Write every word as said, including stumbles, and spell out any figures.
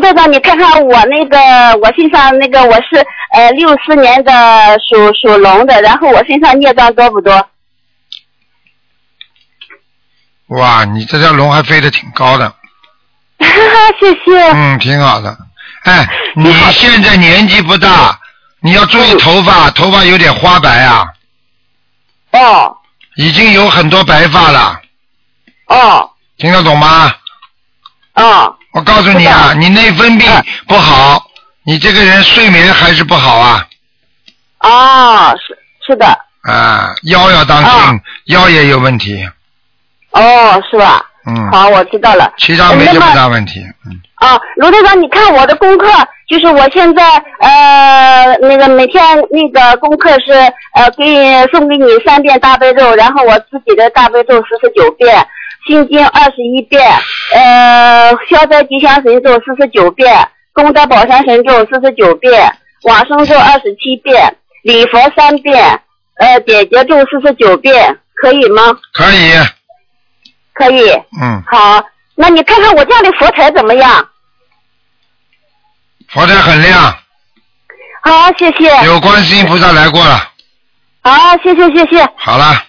队长，你看看我那个，我身上那个我是呃六四年的属属龙的，然后我身上孽障多不多？ 哇，你这条龙还飞得挺高的。 哈哈，谢谢。 嗯，挺好的。哎，你现在年纪不大，你要注意头发，嗯、头发有点花白啊。 哦。 已经有很多白发了。 哦。 听得懂吗？ 哦。 我告诉你啊，你内分泌不好，嗯、你这个人睡眠还是不好啊。 哦，是是的。 啊，腰要当心，哦、腰也有问题。 哦，是吧？ 嗯。 好，我知道了。 其他没什么大问题。嗯。 啊，卢队长，你看我的功课，就是我现在呃那个每天那个功课是呃给送给你三遍大悲咒，然后我自己的大悲咒四十九遍，心经二十一遍，呃消灾吉祥神咒四十九遍，功德宝山神咒四十九遍，往生咒二十七遍，礼佛三遍，呃解结咒四十九遍，可以吗？ 可以。 可以。 嗯。 好。那你看看我家里佛台怎么样？ 佛台很亮。 好，谢谢。 有观世音菩萨来过了。 好，谢谢谢谢。 好了。